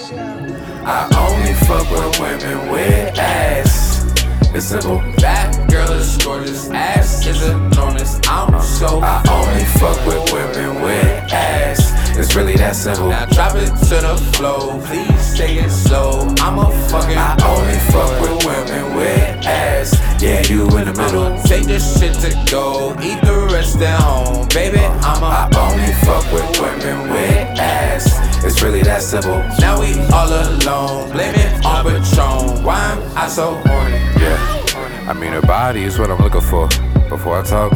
I only fuck with women with ass. It's simple. That girl is gorgeous. Ass is enormous. I'm so. I only fuck with women with ass. It's really that simple. Now drop it to the floor. Please take it slow. I'm a fucking. I only fuck with women with ass. Yeah, you in the middle. Take this shit to go. Eat the rest at home, baby. I only fuck with women with ass. It's really that simple. Now we all alone. Blame it on Patron. Why am I so horny? Yeah, I mean her body is what I'm looking for. Before I talk,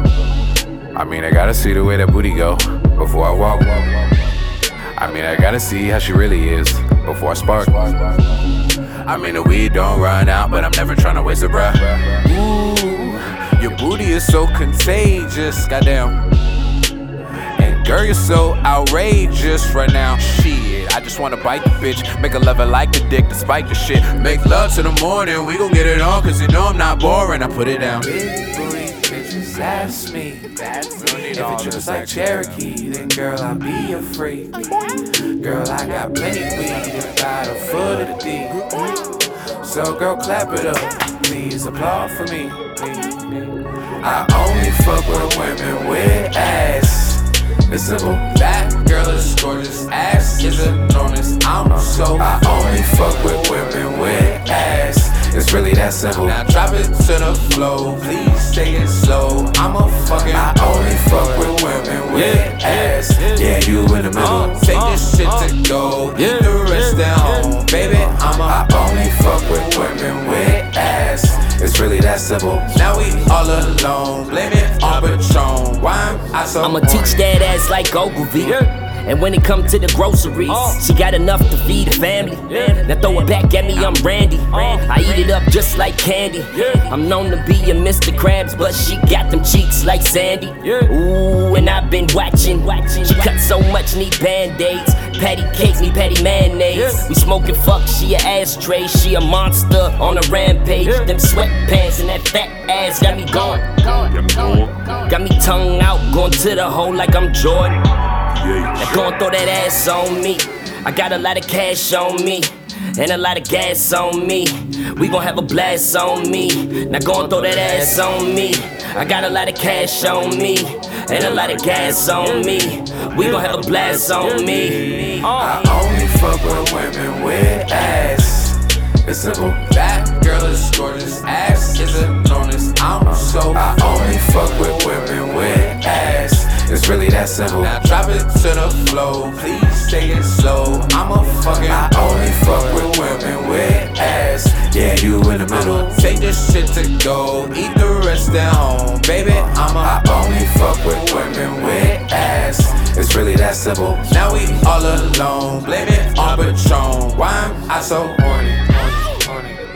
I mean I gotta see the way that booty go before I walk. I mean I gotta see how she really is before I spark. I mean the weed don't run out, but I'm never tryna waste a breath. Ooh, your booty is so contagious, goddamn. And girl, you're so outrageous right now. Shit, I just wanna bite the bitch, make her love it like the dick, despite the shit. Make love till the morning, we gon' get it on, cause you know I'm not boring. I put it down. Big booty bitches, that's me. If it just like Cherokee, then girl, I'll be a freak. Girl, I got plenty weed about a foot of the deep. So girl, clap it up, please applaud for me. I only fuck with women with ass. It's simple. That girl is gorgeous. Ass is enormous. I'm so. I only fuck with women with ass. It's really that simple. Now drop it to the floor. Please take it slow. I'm a fucking. I only fuck with women with ass. Yeah, you in the middle. Take this shit to go. Eat the rest at home, baby. I only fuck with women with ass. It's really that simple. Now we all alone. Blame it on Patron. Why am I so I'ma teach that ass like Ogilvy. And when it come to the groceries, she got enough to feed the family. Now throw it back at me, I'm Randy. I eat it up just like candy. I'm known to be a Mr. Krabs, but she got them cheeks like Sandy. Ooh, and I've been watching. She cut so much, need band-aids. Patty cake, need patty mayonnaise. We smoking fuck, she a ashtray. She a monster on a rampage. Them sweatpants and that fat ass got me going. Got me tongue out, going to the hole like I'm Jordan. Now go and throw that ass on me. I got a lot of cash on me and a lot of gas on me. We gon' have a blast on me. Now go and throw that ass on me. I got a lot of cash on me and a lot of gas on me. We gon' have a blast on me. I only fuck with women with ass. It's simple. That girl is gorgeous. Ass is enormous. I'm so. I only fuck with women with ass. It's really that simple. Now drop it to the floor. Please take it slow. I'm a fucking. I only fuck with women with ass. Yeah, you in the middle. Take this shit to go. Eat the rest at home, baby. I only fuck with women with ass. It's really that simple. Now we all alone. Blame it on Patron. Why am I so horny?